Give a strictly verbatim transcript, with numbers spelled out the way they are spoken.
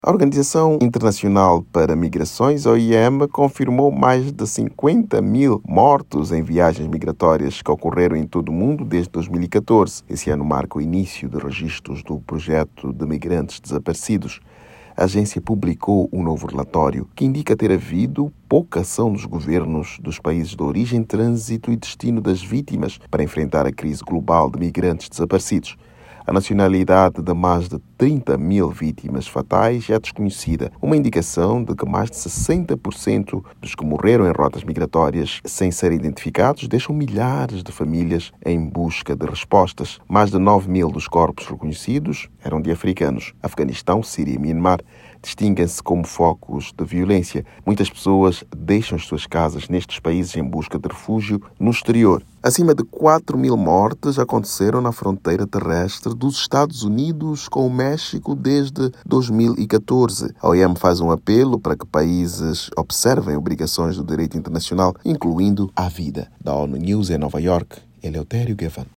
A Organização Internacional para Migrações, O I M, confirmou mais de cinquenta mil mortos em viagens migratórias que ocorreram em todo o mundo desde dois mil e catorze. Esse ano marca o início de registros do projeto de migrantes desaparecidos. A agência publicou um novo relatório que indica ter havido pouca ação dos governos dos países de origem, trânsito e destino das vítimas para enfrentar a crise global de migrantes desaparecidos. A nacionalidade de mais de trinta mil vítimas fatais é desconhecida, uma indicação de que mais de sessenta por cento dos que morreram em rotas migratórias sem serem identificados deixam milhares de famílias em busca de respostas. Mais de nove mil dos corpos reconhecidos eram de africanos. Afeganistão, Síria e Myanmar distinguem-se como focos de violência. Muitas pessoas deixam as suas casas nestes países em busca de refúgio no exterior. Acima de quatro mil mortes aconteceram na fronteira terrestre dos Estados Unidos com o México desde dois mil e catorze. A O I M faz um apelo para que países observem obrigações do direito internacional, incluindo a vida. Da ONU News em Nova York, Eleutério Gavan.